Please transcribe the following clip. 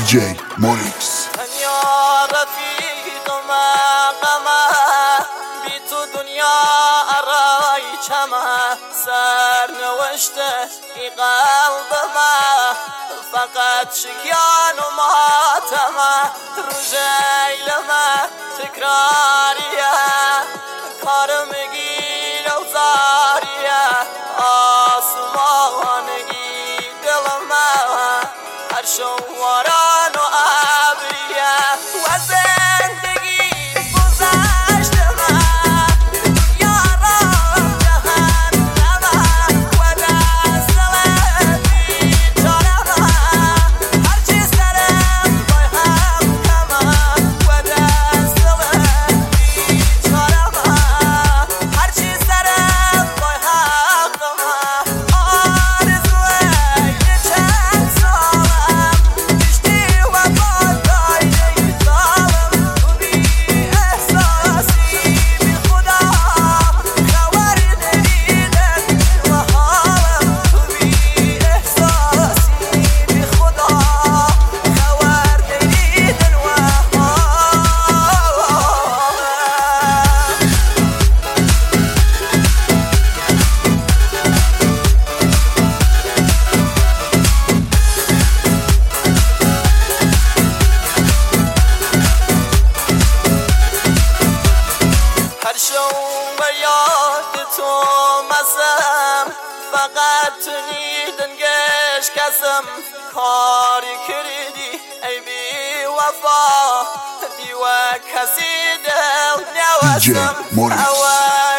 جی مونیکس. دنیا رفیق غمه بی تو دنیا ارای چمه سر نوشته ای قلبمه فقط شکیان و ماتمه روزیلمه تکراریه کارم گیر و زاریه آسمانگی دلمه هر شواران و ابریه و زندگی گذشتمه یارم جهنمه و دستم بیچارمه هرچی سرم بای هم کمه و دستم بیچارمه هرچی سرم بای حقمه آرزوی یه چند سالم کشتی و بادای نیزالم تو بی احساسی بی خدا خبر نمیدن و حالم تو بی احساسی بی خدا خبر نمیدن و حالم هر شو به یاد تو مسم فقط تو نیدنگش کسم کاری کردی ای بی وفا دیوه کسی دل دی جی نوستم مونیکس.